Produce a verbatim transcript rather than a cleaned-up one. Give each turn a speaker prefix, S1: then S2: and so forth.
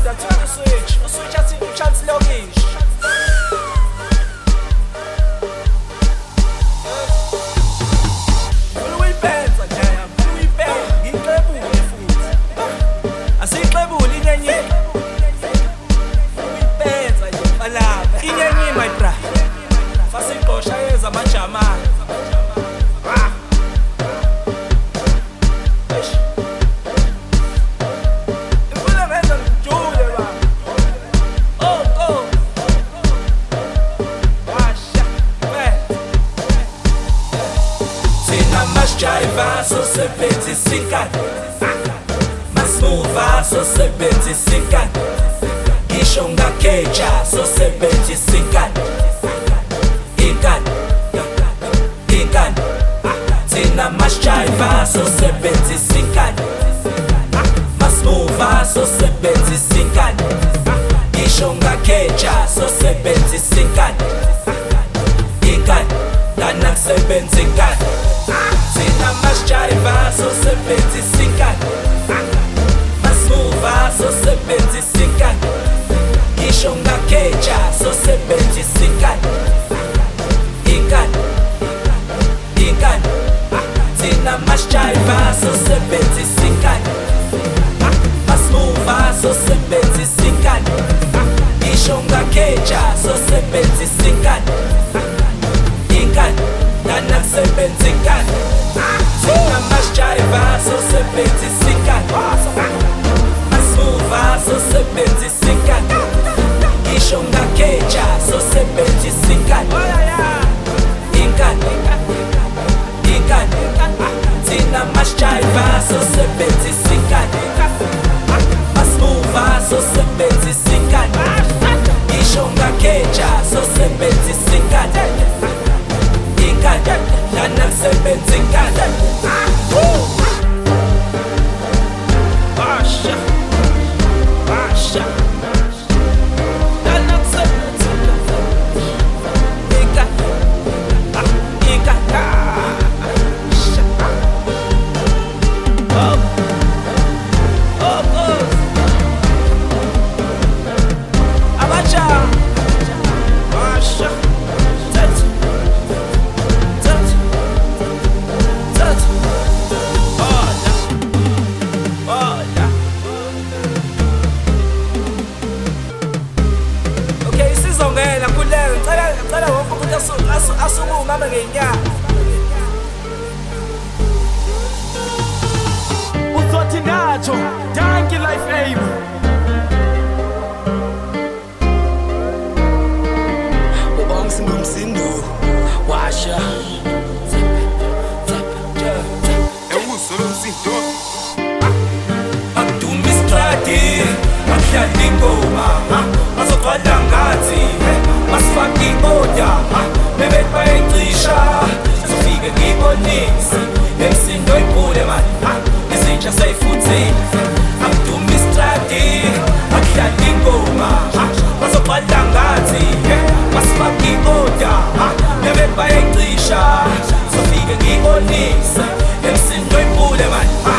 S1: I turn the switch, the switch has to chance luggage. Louis Benz, okay, Louis Benz, incredible food. I see incredible in your Louis Benz, I do. In your my bra. Fast Porsche is a match of man. Driver, so se peti sinkan. Mas mover, so se peti sinkan. Gishonga keja, so se peti sinkan. Inkan, inkan. Tina mas driver, so se peti sinkan. Mas mover, so se peti sinkan. Gishonga keja, so se peti sinkan. Inkan, danak se peti sinkan. Tina mas driver, so se peti sinkan. Mas mover, so se peti sinkan. Gishonga keja, so se peti sinkan. Inkan, inkan. Tina mas driver, so se peti sinkan. Mas mover, so se peti sinkan. Gishonga keja, so se peti sinkan. Inkan, danak se peti sinkan. Tina mas driver, so se peti sinkan. Mas mover, so se peti sinkan. Gishonga keja, so se peti sinkan. Inkan, inkan. Tina mas driver, so se peti sinkan. Mas mover, so se peti sinkan. Gishonga keja, so se peti sinkan. Inkan, danak se peti sinkan. Basha, basha. Danak se peti sinkan. Inkan, inkan. Oh, oh, oh. Abacha, basha. Asukuma ngenya uzothi nacho danke life aim ubongisi ngumsindo washa ewusolo umsindo akudumi strati akudlala ingoma bazogcwala ngathi masifaka i-order bebet bayaycisha sizofike ngibonise emsindo iphule mani izintsha seyifuthile akudumi istrati akudlala ingoma bazogcwala ngathi masifaka i-order bebet bayaycisha sizofike ngibonise emsindo iphule mani